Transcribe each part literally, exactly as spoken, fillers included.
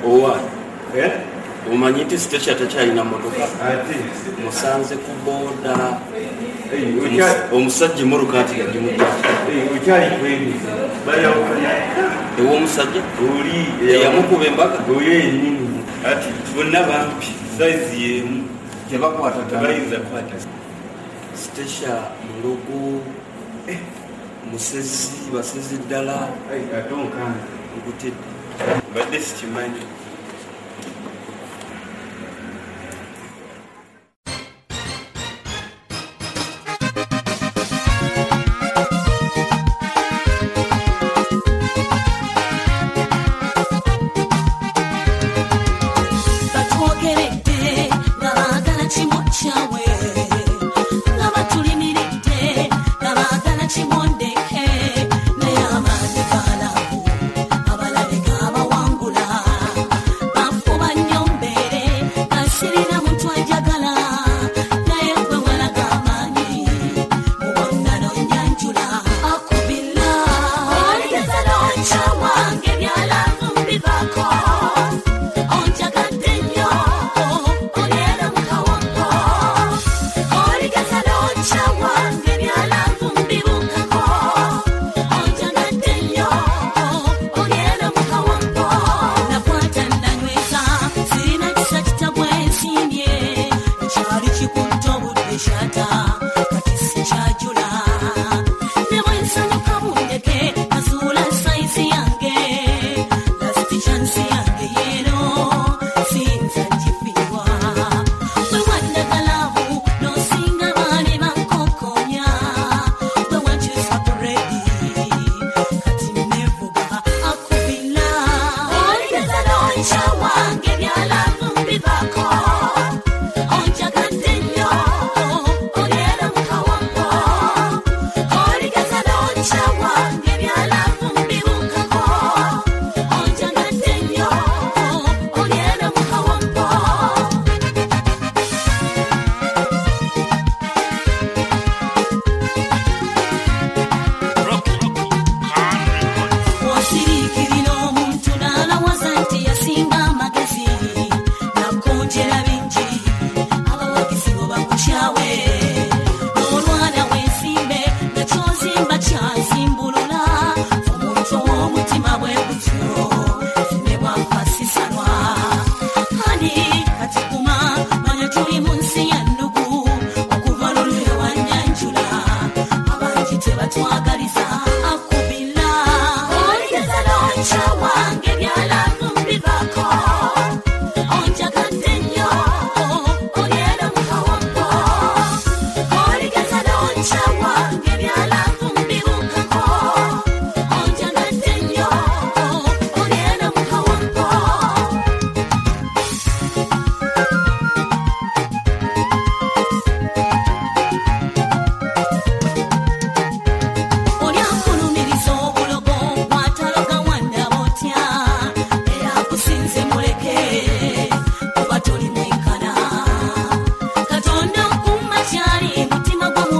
owa eh umanyi nti station takyalina motoka ate musanze ku boda omusajja muruka ati yajimujja ukyali kwebiza baya okanya ewo omusajja oli yamukuba embaga oye nini ati bonna bampi size yemu tebakwata tabayinza kwata station mulugu eh musezi basezi ddala atonka ngutidde badde sikimanyi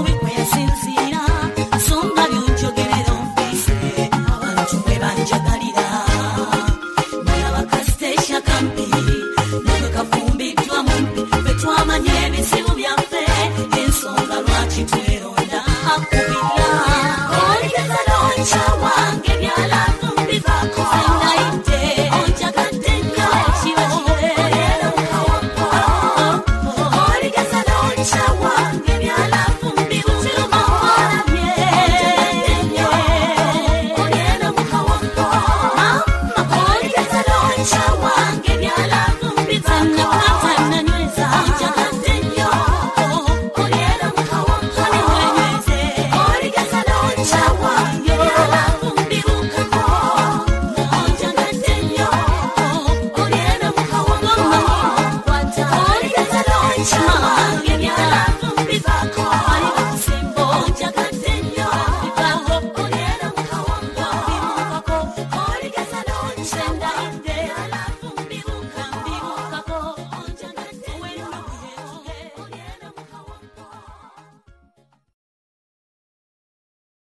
Songa byonjogerera omfise abantu mwe banjagalira